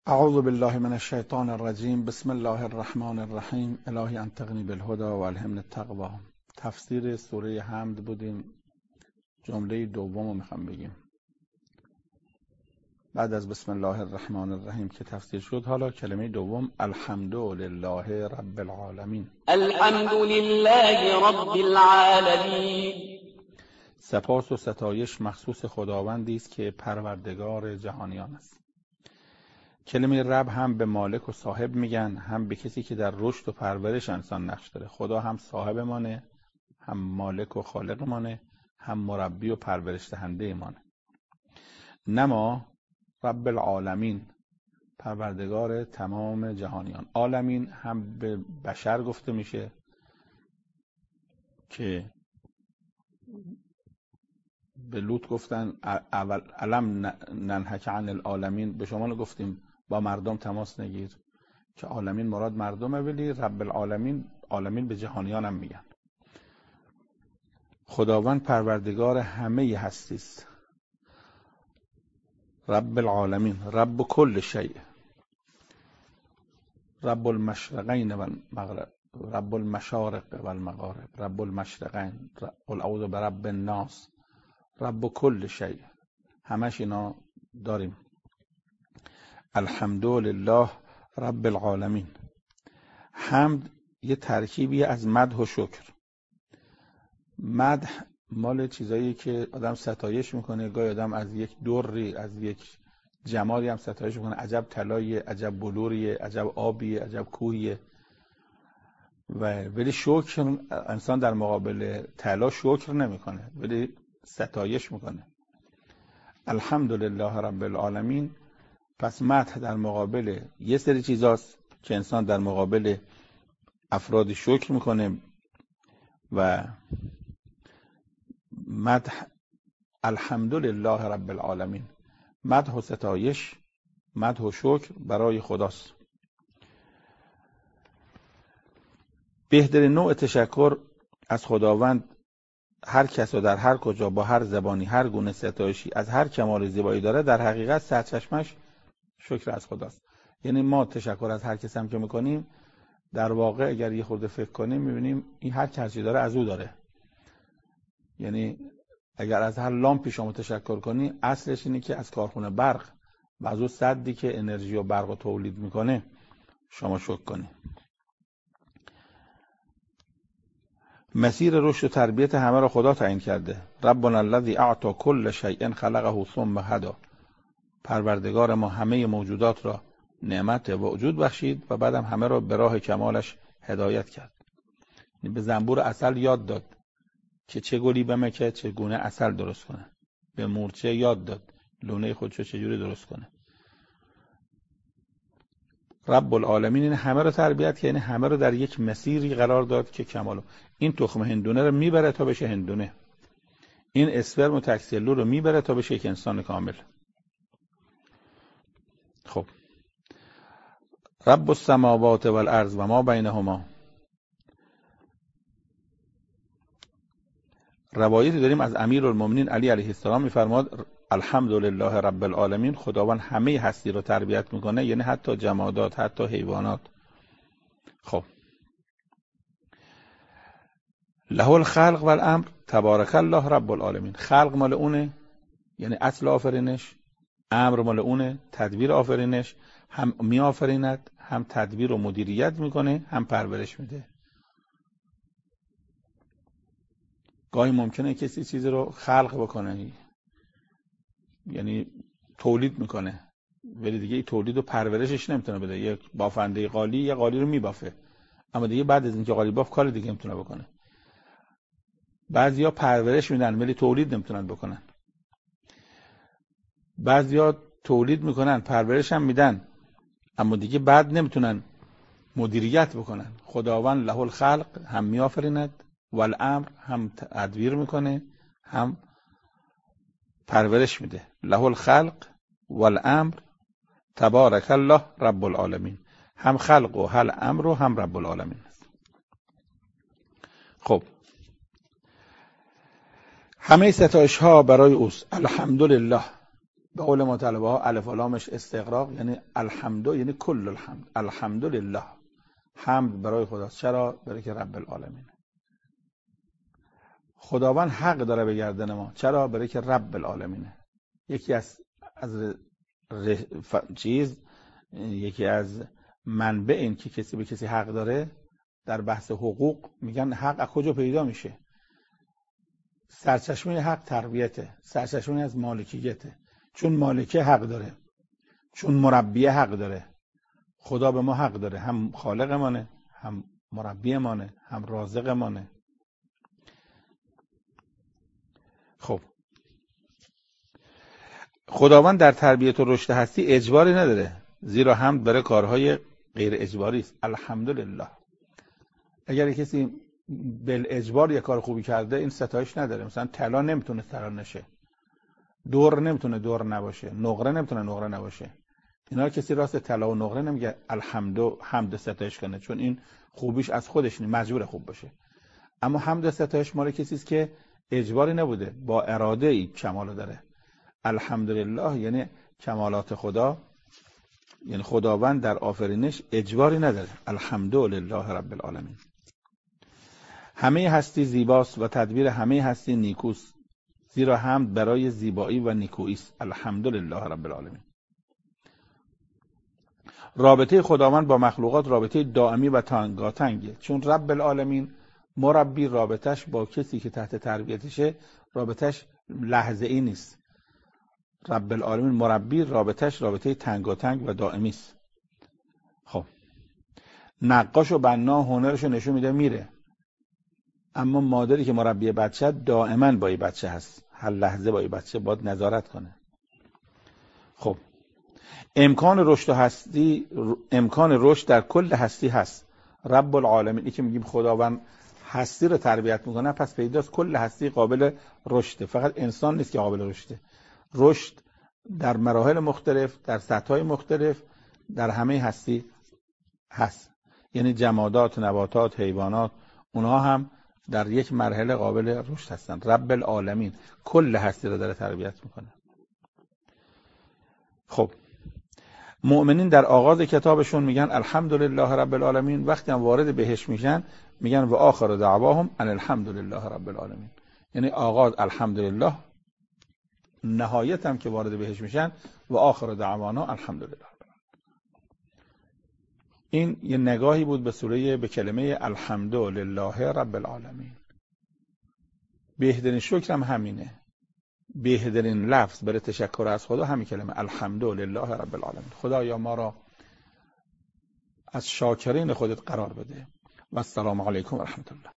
اعوذ بالله من الشیطان الرجیم. بسم الله الرحمن الرحیم. الهی انطقنی بالهدى و الهمنی التقوی. تفسیر سوره حمد بودیم. جمله دوم رو میخوام بگیم بعد از بسم الله الرحمن الرحیم که تفسیر شد. حالا کلمه دوم الحمد لله رب العالمین. الحمد لله رب العالمین. سپاس و ستایش مخصوص خداوندی است که پروردگار جهانیان است. کلمه رب هم به مالک و صاحب میگن، هم به کسی که در رشد و پرورش انسان نقش داره. خدا هم صاحب مانه، هم مالک و خالق مانه، هم مربی و پرورش دهنده مانه. نما رب العالمین، پروردگار تمام جهانیان. عالمین هم به بشر گفته میشه که به لوط گفتن اول علم ننهک عن العالمین، به شما گفتیم با مردم تماس نگیر، که عالمین مراد مردمه، ولی رب العالمین عالمین به جهانیان هم میگن. خداوند پروردگار همه هستی است. رب العالمین، رب کل شیء، رب المشرقین و المغرب، رب المشارق و المغارب، رب المشرقین، قل اعوذ برب الناس، رب کل شیء. همش اینا داریم. الحمد لله رب العالمین. حمد یه ترکیبی از مدح و شکر. مدح مال چیزایی که آدم ستایش میکنه، گاهی آدم از یک دوری، از یک جمالی هم ستایش میکنه، عجب طلاییه، عجب بلوریه، عجب آبیه، عجب کوهیه. ولی شکر، انسان در مقابل طلا شکر نمیکنه، ولی ستایش میکنه. الحمد لله رب العالمین. پس مدح در مقابل یه سری چیزاست که انسان در مقابل افراد شکر میکنه، و مدح الحمد لله رب العالمین، مدح و ستایش، مدح و شکر برای خداست. بهترین نوع تشکر از خداوند، هر کس و در هر کجا با هر زبانی هر گونه ستایشی از هر کمال زیبایی داره، در حقیقت سرچشمش شکر از خداست. یعنی ما تشکر از هر کس هم که میکنیم، در واقع اگر یه خورده فکر کنیم میبینیم این هر چیزی داره از او داره. یعنی اگر از هر لامپی شما تشکر کنی، اصلش اینه که از کارخونه برق و از اون سدی که انرژی و برق رو تولید میکنه شما شکر کنی. مسیر رشد و تربیت همه را خدا تعیین کرده. ربنا الذی اعطی کل شیء خلقه ثم هدی. پروردگار ما همه موجودات را نعمت و وجود بخشید و بعدم همه را به راه کمالش هدایت کرد. به زنبور عسل یاد داد که چه گلی بمکه چگونه عسل درست کنه. به مورچه یاد داد لونه خودشو چجوری درست کنه. رب العالمین این همه رو تربیت که، یعنی همه رو در یک مسیری قرار داد که کمالو. این تخم هندونه رو میبره تا بشه هندونه، این اسپرم و تکسلو رو میبره تا بشه یک انسان کامل. خب، رب السماوات والارض و ما بینهما. روایتی داریم از امیرالمومنین علی علیه السلام، میفرماد الحمد لله رب العالمین. خداوند همه هستی رو تربیت میکنه، یعنی حتی جمادات، حتی حیوانات. خب، له الخلق والامر تبارک الله رب العالمین. خلق مال اونه، یعنی اصل آفرینش. امر مال اونه، تدبیر آفرینش. هم می آفریند، هم تدبیر و مدیریت میکنه، هم پرورش میده. گاهی ممکنه کسی چیزی رو خلق بکنه، یعنی تولید میکنه، ولی دیگه این تولید و پرورشش نمیتونه بده. یک بافنده قالی یه قالی رو میبافه، اما دیگه بعد از اینکه قالی باف کار دیگه نمیتونه بکنه. بعضیا پرورش میدن ولی تولید نمیتونن بکنن. بعضیا تولید میکنن، پرورش هم میدن، اما دیگه بعد نمیتونن مدیریت بکنن. خداوند له الخلق، هم میآفریند، والامر، هم تدبیر میکنه، هم پرورش میده. له الخلق والامر تبارک الله رب العالمین. هم خلق و هم امر و هم رب العالمین است. خب، همه ستایش ها برای اوست. الحمدلله. به قول مطلبه ها الف و لامش استغراق، یعنی الحمد یعنی کل الحمد، الحمدلله، حمد برای خداست. چرا؟ برای که رب العالمین. خداوند حق داره به گردن ما. چرا؟ برای که رب العالمینه. یکی از منبع این که کسی به کسی حق داره در بحث حقوق میگن حق از کجا پیدا میشه؟ سرچشمه حق تربیته، سرچشمه از مالکیته. چون مالکه حق داره، چون مربی حق داره، خدا به ما حق داره، هم خالق مانه، هم مربی مانه، هم رازق مانه. خب خداوند در تربیت و رشد هستی اجباری نداره، زیرا حمد برای کارهای غیر اجباری است. الحمدلله. اگر کسی بالاجبار یک کار خوبی کرده این ستایش نداره. مثلا طلا نمیتونه طلا نشه، دور نمیتونه دور نباشه، نقره نمیتونه نقره نباشه. اینا کسی راست طلا و نقره نمیگه حمد ستایش کنه، چون این خوبیش از خودش نیست، مجبور خوب باشه. اما حمد ستایش مال کسی است که اجباری نبوده، با اراده ای کمال داره. الحمدلله یعنی کمالات خدا، یعنی خداوند در آفرینش اجباری نداره. الحمدلله رب العالمین. همه هستی زیباست و تدبیر همه هستی نیکوست، زیرا حمد برای زیبایی و نیکویی است. الحمدلله رب العالمین. رابطه خداوند با مخلوقات رابطه دائمی و تنگاتنگه، چون رب العالمین مربی، رابطش با کسی که تحت تربیتشه رابطش لحظه ای نیست. رب العالمین مربی، رابطش رابطه تنگاتنگ و دائمی است. خب نقاش و بنا هنرشو نشون میده میره، اما مادری که مربی بچه دائما با این بچه هست، هر لحظه با این بچه باید نظارت کنه. خب امکان رشد در کل هستی هست. رب العالمین، این که میگیم خداوند هستی رو تربیت میکنه، پس پیداست کل هستی قابل رشده، فقط انسان نیست که قابل رشده. رشد در مراحل مختلف، در سطح‌های مختلف، در همه هستی هست. یعنی جمادات، نباتات، حیوانات، اونها هم در یک مرحله قابل رشد هستن. رب العالمین کل هستی رو داره تربیت میکنه. خب مؤمنین در آغاز کتابشون میگن الحمدلله رب العالمین، وقتی هم وارد بهشت میشن میگن و آخر دعواهم ان الحمدلله رب العالمین. یعنی آغاز الحمدلله، نهایت هم که وارد بهشت میشن و آخر دعوانا الحمدلله. این یه نگاهی بود به کلمه الحمدلله رب العالمین. بهترین شکر هم همینه، بهترین لفظ برای تشکر از خدا همین کلمه الحمدلله رب العالمین. خدایا ما را از شاکرین خودت قرار بده. و السلام علیکم و رحمت الله.